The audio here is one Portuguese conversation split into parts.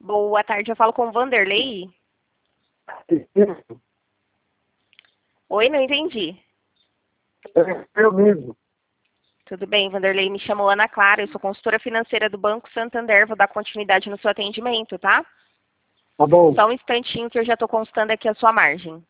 Boa tarde, eu falo com o Vanderlei. Oi, não entendi. É eu mesmo. Tudo bem, Vanderlei, me chamo Ana Clara, eu sou consultora financeira do Banco Santander, vou dar continuidade no seu atendimento, tá? Tá bom. Só um instantinho que eu já estou consultando aqui a sua margem.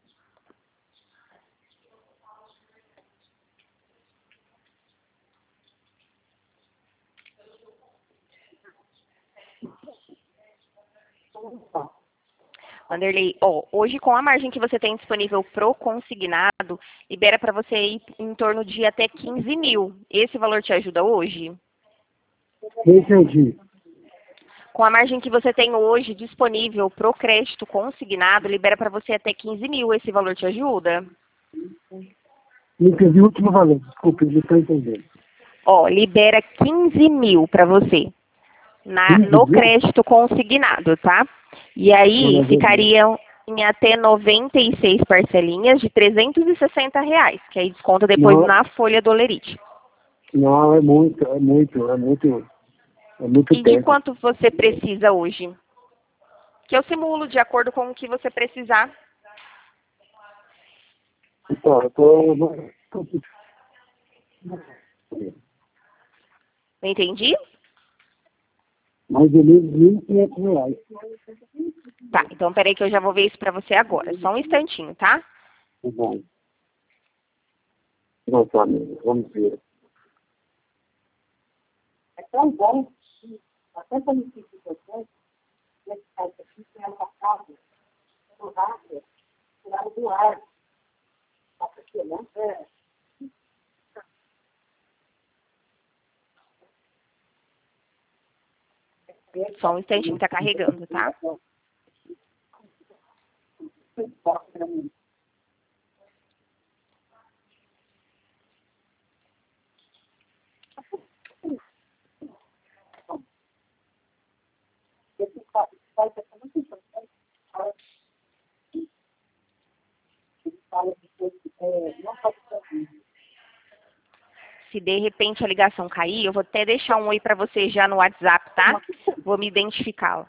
Vanderlei, hoje com a margem que você tem disponível pro consignado, libera para você ir em torno de até 15 mil. Esse valor te ajuda hoje? Entendi. Com a margem que você tem hoje disponível pro crédito consignado, libera para você até 15 mil. Esse valor te ajuda? Não entendi o último valor, desculpe, não estou entendendo. Libera 15 mil para você no crédito consignado, tá? E aí ficariam em até 96 parcelinhas de R$ 360, que aí desconta depois Não. na folha do Olerite. Não, é muito E de tempo. quanto você precisa hoje? Que eu simulo de acordo com o que você precisar. Então, eu tô... Não entendi? Mais ou menos R$ 1.500. Tá, então peraí que eu já vou ver isso pra você agora. Só um instantinho, tá? Tá bom. Nossa, amigo, vamos ver. É tão bom que até quando eu fiz importante, nesse site aqui, tem uma casa, no rádio, tirado do ar. Só porque, né? Só um instantinho, tá carregando, tá? Esse site é muito importante. Ele fala de coisas que não pode ser. Se de repente a ligação cair, eu vou até deixar um oi pra você já no WhatsApp, tá? Vou me identificá-la.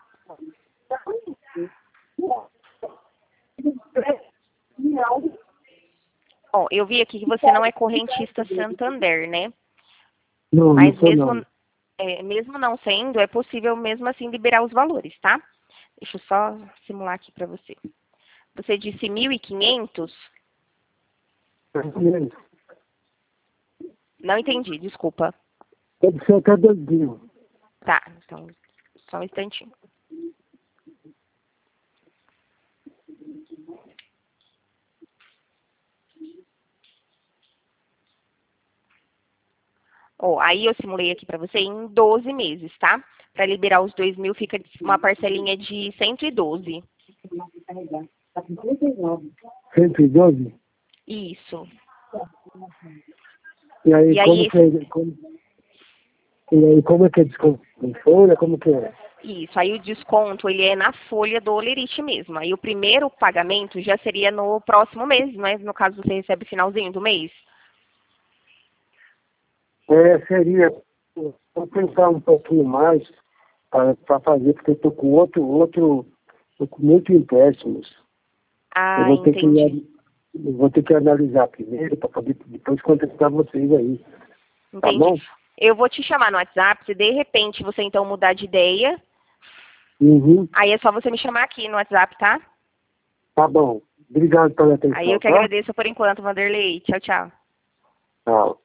Eu vi aqui que você não é correntista Santander, né? Não, Mas não sou não. mesmo não sendo, é possível mesmo assim liberar os valores, tá? Deixa eu só simular aqui pra você. Você disse 1.500? Não entendi, desculpa. Deve ser até doidinho. Tá, então, só um instantinho. Aí eu simulei aqui pra você em 12 meses, tá? Pra liberar os 2 mil fica uma parcelinha de 112. Está com 39. 112? Isso. E aí, E aí, como é que é desconto? Em folha? Como que é? Isso, aí o desconto ele é na folha do Olerite mesmo. Aí o primeiro pagamento já seria no próximo mês, mas no caso você recebe final do mês. Seria, vou pensar um pouquinho mais para fazer, porque eu estou com tô com muitos empréstimos. Eu vou ter Entendi. eu vou ter que analisar primeiro para poder depois contestar vocês aí. Tá Entendi. bom? Eu vou te chamar no WhatsApp, se de repente você então mudar de ideia, Uhum. aí é só você me chamar aqui no WhatsApp, tá? Tá bom. Obrigado pela atenção, Aí eu que tá? agradeço por enquanto, Vanderlei. Tchau, tchau. Tchau.